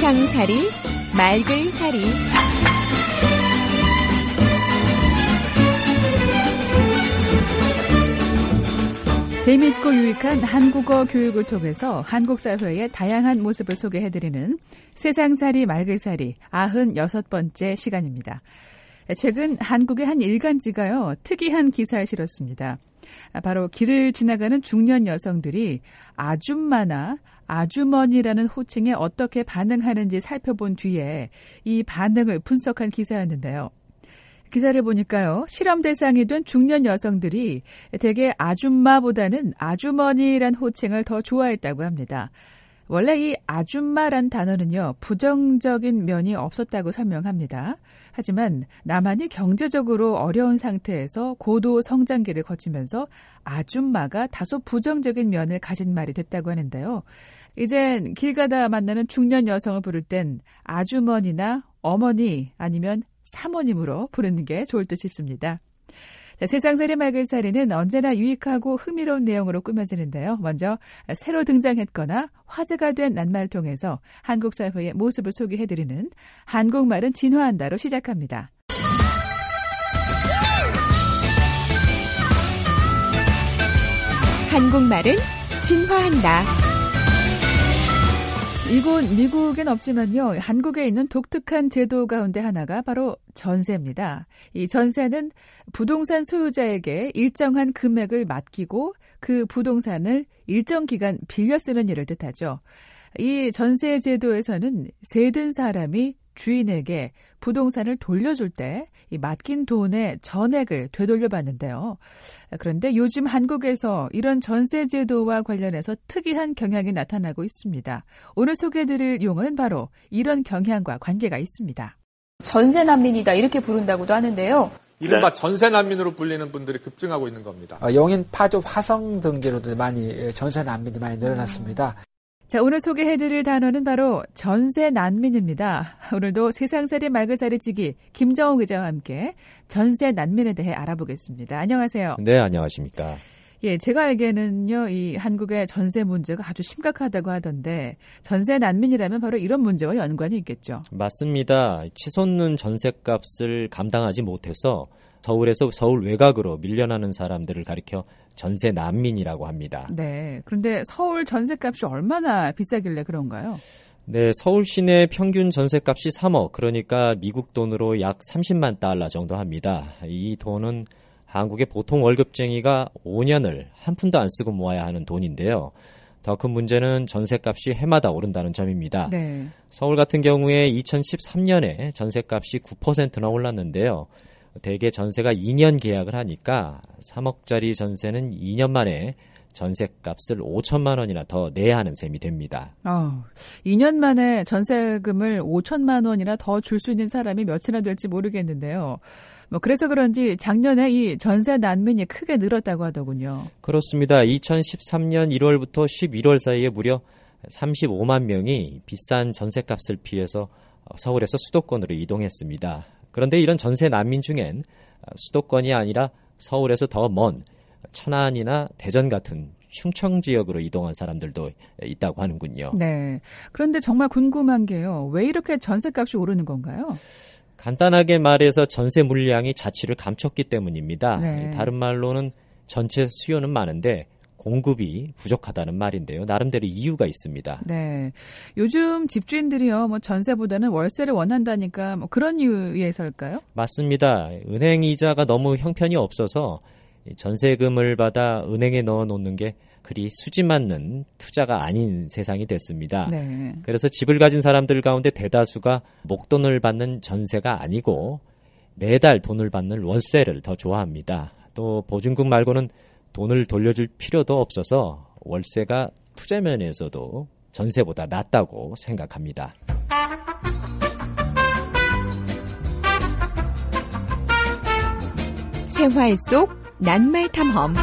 세상살이 말글살이 재미있고 유익한 한국어 교육을 통해서 한국 사회의 다양한 모습을 소개해드리는 세상살이 말글살이 96번째 시간입니다. 최근 한국의 한 일간지가요, 특이한 기사를 실었습니다. 바로 길을 지나가는 중년 여성들이 아줌마나 아주머니라는 호칭에 어떻게 반응하는지 살펴본 뒤에 이 반응을 분석한 기사였는데요. 기사를 보니까요, 실험 대상이 된 중년 여성들이 대개 아줌마보다는 아주머니란 호칭을 더 좋아했다고 합니다. 원래 이 아줌마란 단어는요, 부정적인 면이 없었다고 설명합니다. 하지만 나만이 경제적으로 어려운 상태에서 고도 성장기를 거치면서 아줌마가 다소 부정적인 면을 가진 말이 됐다고 하는데요. 이젠 길 가다 만나는 중년 여성을 부를 땐 아주머니나 어머니 아니면 사모님으로 부르는 게 좋을 듯 싶습니다. 자, 세상살이 말글살이는 언제나 유익하고 흥미로운 내용으로 꾸며지는데요. 먼저 새로 등장했거나 화제가 된 낱말을 통해서 한국 사회의 모습을 소개해드리는 한국말은 진화한다로 시작합니다. 한국말은 진화한다. 이곳 미국엔 없지만요, 한국에 있는 독특한 제도 가운데 하나가 바로 전세입니다. 이 전세는 부동산 소유자에게 일정한 금액을 맡기고 그 부동산을 일정 기간 빌려 쓰는 일을 뜻하죠. 이 전세 제도에서는 세든 사람이 주인에게 부동산을 돌려줄 때 이 맡긴 돈의 전액을 되돌려받는데요. 그런데 요즘 한국에서 이런 전세 제도와 관련해서 특이한 경향이 나타나고 있습니다. 오늘 소개해드릴 용어는 바로 이런 경향과 관계가 있습니다. 전세 난민이다 이렇게 부른다고도 하는데요. 이른바 전세 난민으로 불리는 분들이 급증하고 있는 겁니다. 용인, 파주, 화성 등지로들 많이 전세 난민이 많이 늘어났습니다. 자, 오늘 소개해드릴 단어는 바로 전세 난민입니다. 오늘도 세상살이 말글살이치기 김정호 기자와 함께 전세 난민에 대해 알아보겠습니다. 안녕하세요. 네, 안녕하십니까. 예, 제가 알기에는요, 이 한국의 전세 문제가 아주 심각하다고 하던데 전세 난민이라면 바로 이런 문제와 연관이 있겠죠. 맞습니다. 치솟는 전세값을 감당하지 못해서 서울에서 서울 외곽으로 밀려나는 사람들을 가리켜 전세 난민이라고 합니다. 네, 그런데 서울 전세값이 얼마나 비싸길래 그런가요? 네, 서울 시내 평균 전세값이 3억, 그러니까 미국 돈으로 약 30만 달러 정도 합니다. 이 돈은 한국의 보통 월급쟁이가 5년을 한 푼도 안 쓰고 모아야 하는 돈인데요. 더 큰 문제는 전세값이 해마다 오른다는 점입니다. 네. 서울 같은 경우에 2013년에 전세값이 9%나 올랐는데요. 대개 전세가 2년 계약을 하니까 3억짜리 전세는 2년 만에 전세값을 5천만 원이나 더 내야 하는 셈이 됩니다. 2년 만에 전세금을 5천만 원이나 더 줄 수 있는 사람이 몇이나 될지 모르겠는데요. 그래서 그런지 작년에 이 전세 난민이 크게 늘었다고 하더군요. 그렇습니다. 2013년 1월부터 11월 사이에 무려 35만 명이 비싼 전세값을 피해서 서울에서 수도권으로 이동했습니다. 그런데 이런 전세 난민 중엔 수도권이 아니라 서울에서 더 먼 천안이나 대전 같은 충청 지역으로 이동한 사람들도 있다고 하는군요. 네. 그런데 정말 궁금한 게요. 왜 이렇게 전세값이 오르는 건가요? 간단하게 말해서 전세 물량이 자취를 감췄기 때문입니다. 네. 다른 말로는 전체 수요는 많은데 공급이 부족하다는 말인데요. 나름대로 이유가 있습니다. 네, 요즘 집주인들이요, 전세보다는 월세를 원한다니까 그런 이유에서일까요? 맞습니다. 은행 이자가 너무 형편이 없어서 전세금을 받아 은행에 넣어놓는 게 그리 수지 맞는 투자가 아닌 세상이 됐습니다. 네. 그래서 집을 가진 사람들 가운데 대다수가 목돈을 받는 전세가 아니고 매달 돈을 받는 월세를 더 좋아합니다. 또 보증금 말고는 돈을 돌려줄 필요도 없어서 월세가 투자 면에서도 전세보다 낫다고 생각합니다. 생활 속 낱말 탐험.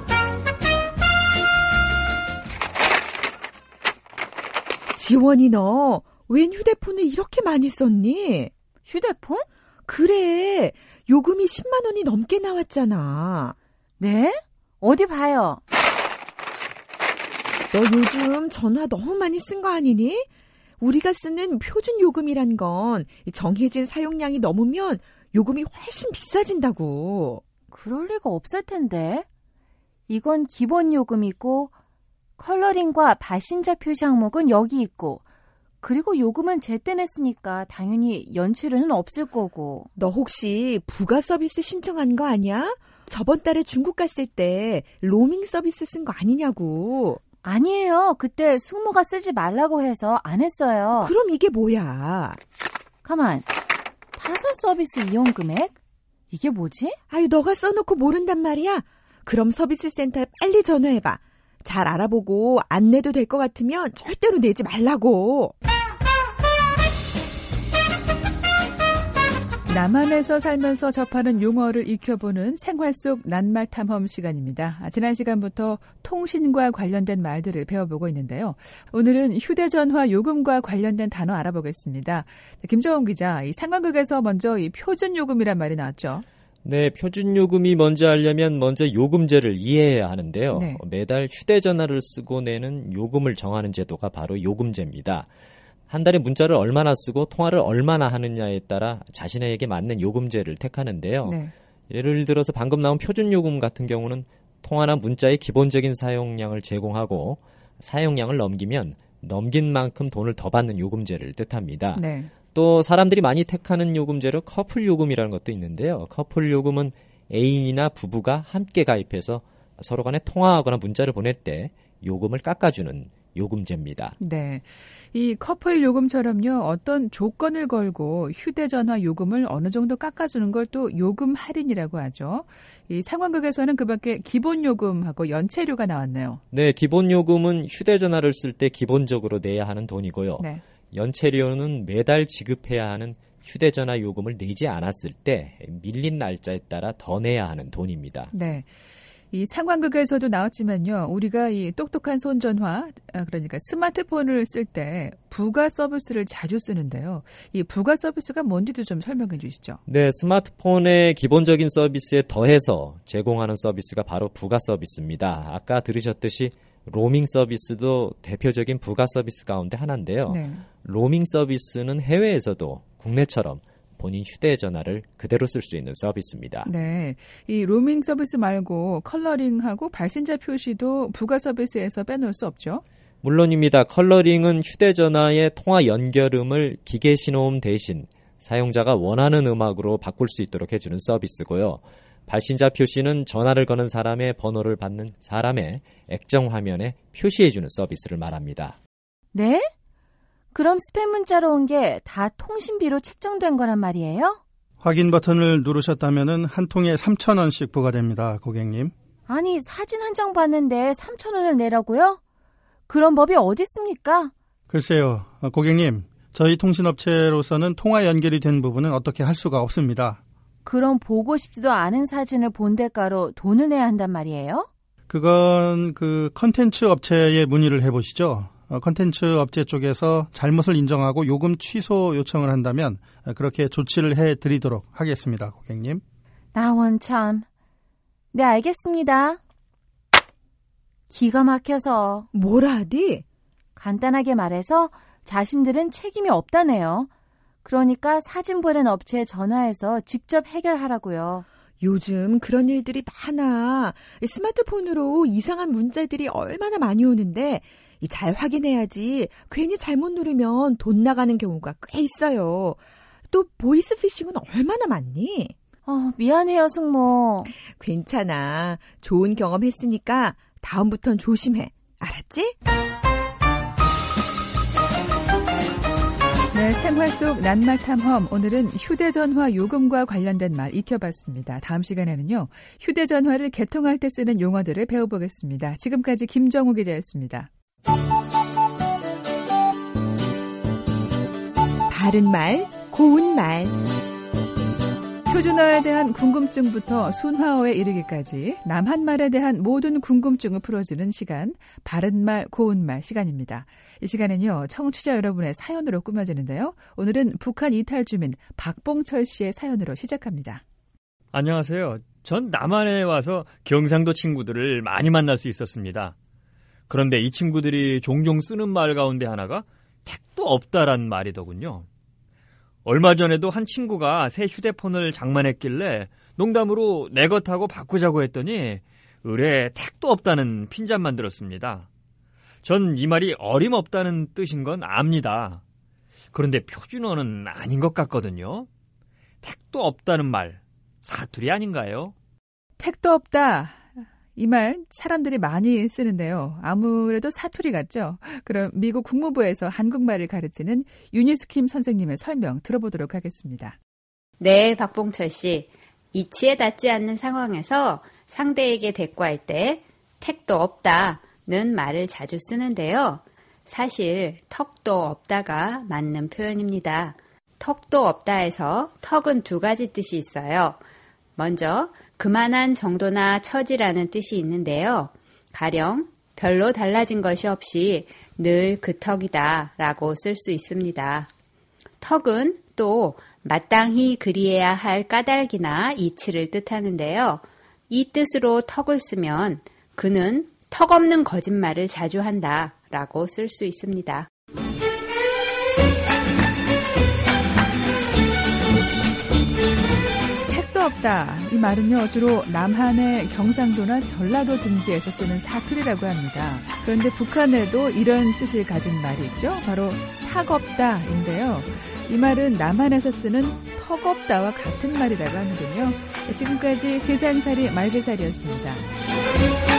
지원이 너 웬 휴대폰을 이렇게 많이 썼니? 휴대폰? 그래, 요금이 10만 원이 넘게 나왔잖아. 네? 어디 봐요. 너 요즘 전화 너무 많이 쓴 거 아니니? 우리가 쓰는 표준 요금이란 건 정해진 사용량이 넘으면 요금이 훨씬 비싸진다고. 그럴 리가 없을 텐데. 이건 기본 요금이고 컬러링과 발신자 표시 항목은 여기 있고 그리고 요금은 제때 냈으니까 당연히 연체료는 없을 거고. 너 혹시 부가 서비스 신청한 거 아니야? 저번 달에 중국 갔을 때 로밍 서비스 쓴 거 아니냐고. 아니에요. 그때 숙모가 쓰지 말라고 해서 안 했어요. 그럼 이게 뭐야? 가만. 타설 서비스 이용 금액? 이게 뭐지? 아유, 너가 써놓고 모른단 말이야? 그럼 서비스 센터에 빨리 전화해봐. 잘 알아보고 안 내도 될 것 같으면 절대로 내지 말라고. 남한에서 살면서 접하는 용어를 익혀보는 생활 속 낱말 탐험 시간입니다. 지난 시간부터 통신과 관련된 말들을 배워보고 있는데요. 오늘은 휴대전화 요금과 관련된 단어 알아보겠습니다. 김정은 기자, 이 상황극에서 먼저 이 표준요금이란 말이 나왔죠. 네, 표준요금이 뭔지 알려면 먼저 요금제를 이해해야 하는데요. 네. 매달 휴대전화를 쓰고 내는 요금을 정하는 제도가 바로 요금제입니다. 한 달에 문자를 얼마나 쓰고 통화를 얼마나 하느냐에 따라 자신에게 맞는 요금제를 택하는데요. 네. 예를 들어서 방금 나온 표준요금 같은 경우는 통화나 문자의 기본적인 사용량을 제공하고 사용량을 넘기면 넘긴 만큼 돈을 더 받는 요금제를 뜻합니다. 네. 또 사람들이 많이 택하는 요금제로 커플요금이라는 것도 있는데요. 커플요금은 애인이나 부부가 함께 가입해서 서로 간에 통화하거나 문자를 보낼 때 요금을 깎아주는 요금제입니다. 네. 이 커플 요금처럼요, 어떤 조건을 걸고 휴대전화 요금을 어느 정도 깎아주는 걸 또 요금 할인이라고 하죠. 이 상황극에서는 그 밖에 기본 요금하고 연체료가 나왔네요. 네, 기본 요금은 휴대전화를 쓸 때 기본적으로 내야 하는 돈이고요. 네. 연체료는 매달 지급해야 하는 휴대전화 요금을 내지 않았을 때 밀린 날짜에 따라 더 내야 하는 돈입니다. 네. 이 상황극에서도 나왔지만요. 우리가 이 똑똑한 손전화, 그러니까 스마트폰을 쓸 때 부가 서비스를 자주 쓰는데요. 이 부가 서비스가 뭔지도 좀 설명해 주시죠. 네, 스마트폰의 기본적인 서비스에 더해서 제공하는 서비스가 바로 부가 서비스입니다. 아까 들으셨듯이 로밍 서비스도 대표적인 부가 서비스 가운데 하나인데요. 네. 로밍 서비스는 해외에서도 국내처럼 본인 휴대전화를 그대로 쓸 수 있는 서비스입니다. 네, 이 로밍 서비스 말고 컬러링하고 발신자 표시도 부가 서비스에서 빼놓을 수 없죠? 물론입니다. 컬러링은 휴대전화의 통화 연결음을 기계 신호음 대신 사용자가 원하는 음악으로 바꿀 수 있도록 해주는 서비스고요. 발신자 표시는 전화를 거는 사람의 번호를 받는 사람의 액정 화면에 표시해주는 서비스를 말합니다. 네? 그럼 스팸 문자로 온 게 다 통신비로 책정된 거란 말이에요? 확인 버튼을 누르셨다면 한 통에 3,000원씩 부과됩니다, 고객님. 아니, 사진 한 장 봤는데 3,000원을 내라고요? 그런 법이 어디 있습니까? 글쎄요, 고객님. 저희 통신업체로서는 통화 연결이 된 부분은 어떻게 할 수가 없습니다. 그럼 보고 싶지도 않은 사진을 본 대가로 돈을 내야 한단 말이에요? 그건 그 컨텐츠 업체에 문의를 해보시죠. 컨텐츠 업체 쪽에서 잘못을 인정하고 요금 취소 요청을 한다면 그렇게 조치를 해드리도록 하겠습니다, 고객님. 나 원참. 네, 알겠습니다. 기가 막혀서. 뭐라 하디? 간단하게 말해서 자신들은 책임이 없다네요. 그러니까 사진 보낸 업체에 전화해서 직접 해결하라고요. 요즘 그런 일들이 많아. 스마트폰으로 이상한 문자들이 얼마나 많이 오는데 잘 확인해야지. 괜히 잘못 누르면 돈 나가는 경우가 꽤 있어요. 또 보이스피싱은 얼마나 많니? 미안해요, 숙모. 괜찮아. 좋은 경험 했으니까 다음부턴 조심해. 알았지? 네, 생활 속 낱말 탐험. 오늘은 휴대전화 요금과 관련된 말 익혀봤습니다. 다음 시간에는요, 휴대전화를 개통할 때 쓰는 용어들을 배워보겠습니다. 지금까지 김정우 기자였습니다. 바른 말, 고운 말. 표준어에 대한 궁금증부터 순화어에 이르기까지 남한말에 대한 모든 궁금증을 풀어주는 시간, 바른말 고운말 시간입니다. 이 시간은요, 청취자 여러분의 사연으로 꾸며지는데요. 오늘은 북한 이탈 주민 박봉철 씨의 사연으로 시작합니다. 안녕하세요. 전 남한에 와서 경상도 친구들을 많이 만날 수 있었습니다. 그런데 이 친구들이 종종 쓰는 말 가운데 하나가 택도 없다란 말이더군요. 얼마 전에도 한 친구가 새 휴대폰을 장만했길래 농담으로 내 것하고 바꾸자고 했더니 의뢰 택도 없다는 핀잔만 들었습니다. 전 이 말이 어림없다는 뜻인 건 압니다. 그런데 표준어는 아닌 것 같거든요. 택도 없다는 말, 사투리 아닌가요? 택도 없다. 이 말 사람들이 많이 쓰는데요. 아무래도 사투리 같죠? 그럼 미국 국무부에서 한국말을 가르치는 유니스킴 선생님의 설명 들어보도록 하겠습니다. 네, 박봉철 씨. 이치에 닿지 않는 상황에서 상대에게 대꾸할 때 택도 없다는 말을 자주 쓰는데요. 사실 턱도 없다가 맞는 표현입니다. 턱도 없다에서 턱은 두 가지 뜻이 있어요. 먼저 그만한 정도나 처지라는 뜻이 있는데요. 가령 별로 달라진 것이 없이 늘 그 턱이다 라고 쓸 수 있습니다. 턱은 또 마땅히 그리해야 할 까닭이나 이치를 뜻하는데요. 이 뜻으로 턱을 쓰면 그는 턱없는 거짓말을 자주 한다 라고 쓸 수 있습니다. 택도 없다. 이 말은요, 주로 남한의 경상도나 전라도 등지에서 쓰는 사투리라고 합니다. 그런데 북한에도 이런 뜻을 가진 말이 있죠. 바로 탁없다인데요. 이 말은 남한에서 쓰는 턱없다와 같은 말이라고 하는군요. 지금까지 세상살이 말개살이었습니다.